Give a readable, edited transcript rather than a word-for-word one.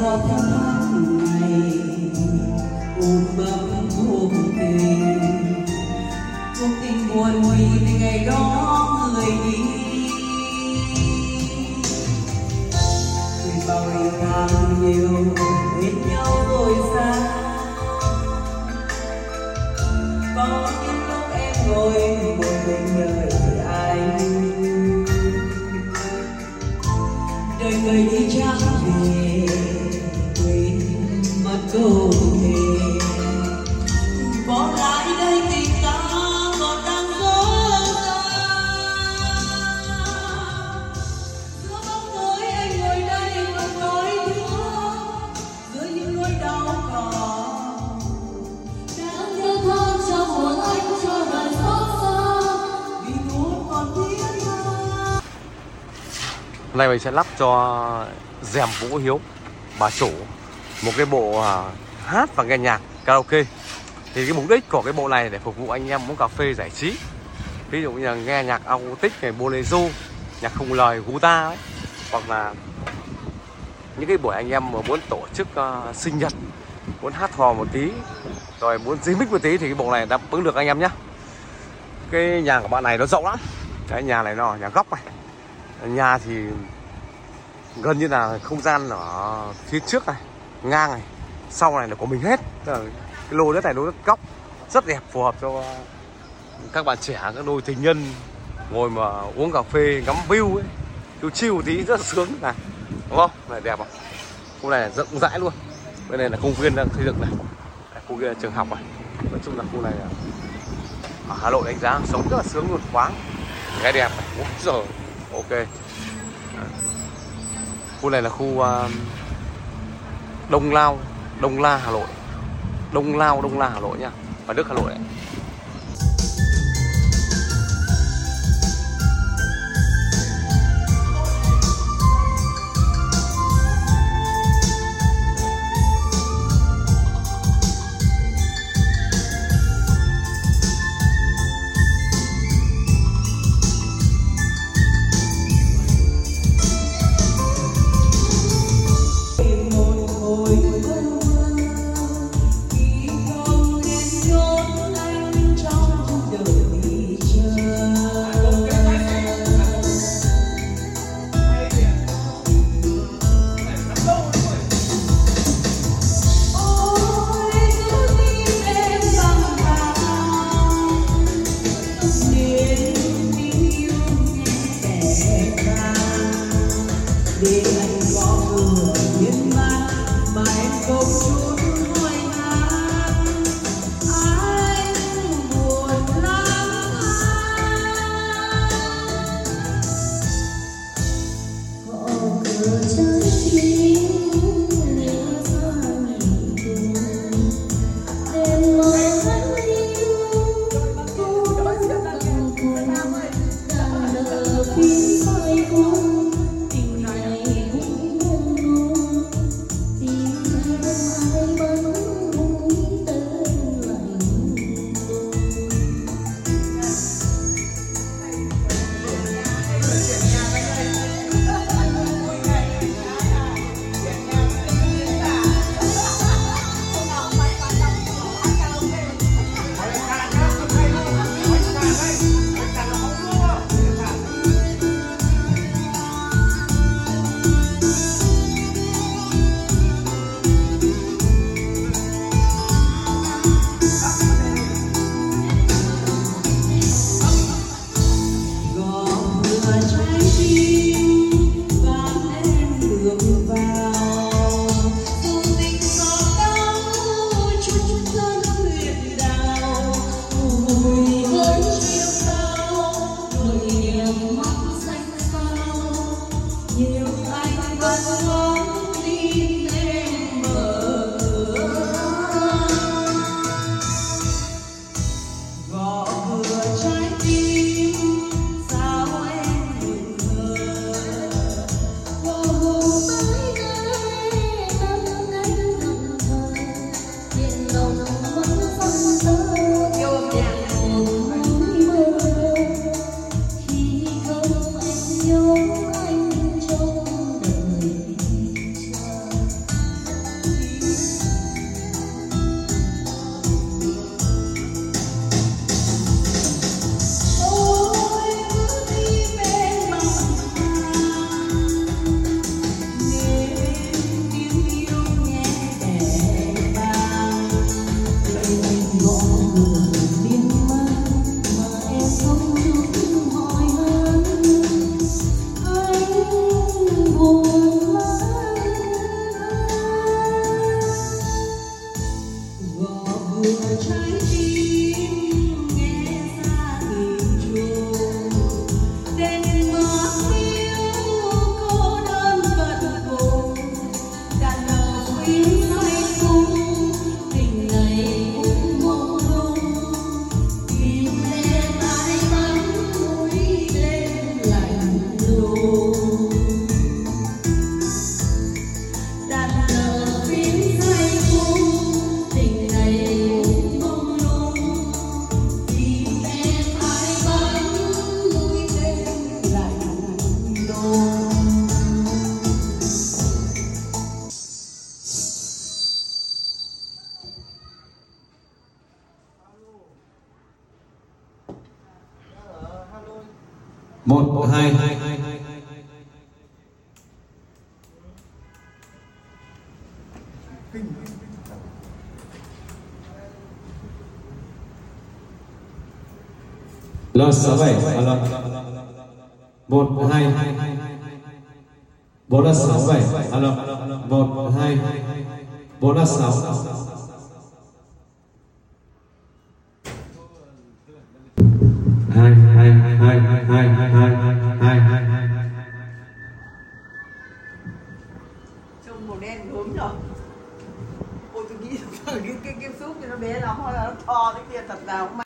tháng ngày ôm ấp cuộc tình buồn vì ngày đó người đi. Vì bao ngày tháng nhiều bên nhau rồi xa, có những lúc em ngồi một mình đợi anh, đợi người đi chẳng về quên mất câu thề, bỏ lại đây tình ta còn đang dối giữa bóng tối. Anh ngồi đây không nói thương giữa những nỗi đau còn đang yêu thương trong hồn anh cho đời xót xa vì muốn còn thiết tha. Hôm nay mình sẽ lắp cho Dèm Vũ Hiếu, bà chủ, một cái bộ hát và nghe nhạc karaoke. Thì cái mục đích của cái bộ này để phục vụ anh em uống cà phê giải trí, ví dụ như là nghe nhạc acoustic này, bolero, nhạc không lời, guitar ấy, hoặc là những cái buổi anh em mà muốn tổ chức sinh nhật, muốn hát hò một tí, rồi muốn remix một tí thì cái bộ này đáp ứng được anh em nhé. Cái nhà của bạn này nó rộng lắm, cái nhà này nó nhà góc này, nhà thì gần như là không gian ở phía trước này, ngang này, sau này là của mình hết. Tức là cái lô đất này lô đất góc rất đẹp, phù hợp cho các bạn trẻ, các đôi tình nhân ngồi mà uống cà phê ngắm view ấy, chill một tí rất là sướng này, đúng không? Này đẹp không? Khu này rộng rãi luôn. Bên này là công viên đang xây dựng này, khu kia là trường học này. Nói chung là khu này ở Hà Nội đánh giá sống rất là sướng luôn, khoáng, cái đẹp này. Ôi giời, ok. Khu này là khu Đông La Hà Nội, Đông La Hà Nội nha, và Đức Hà Nội đấy. Hãy subscribe cho kênh Ghiền Mì Gõ để không bỏ lỡ 1 2 Rồi 67 alo 1 2 4 là 67 alo 1 2 4 là 6 2 2 2 2 2 2 Trông màu đen gớm rồi. Ôi tôi nghĩ cái xúc thì nó bé lắm, hay là nó to thế kia thật nào cũng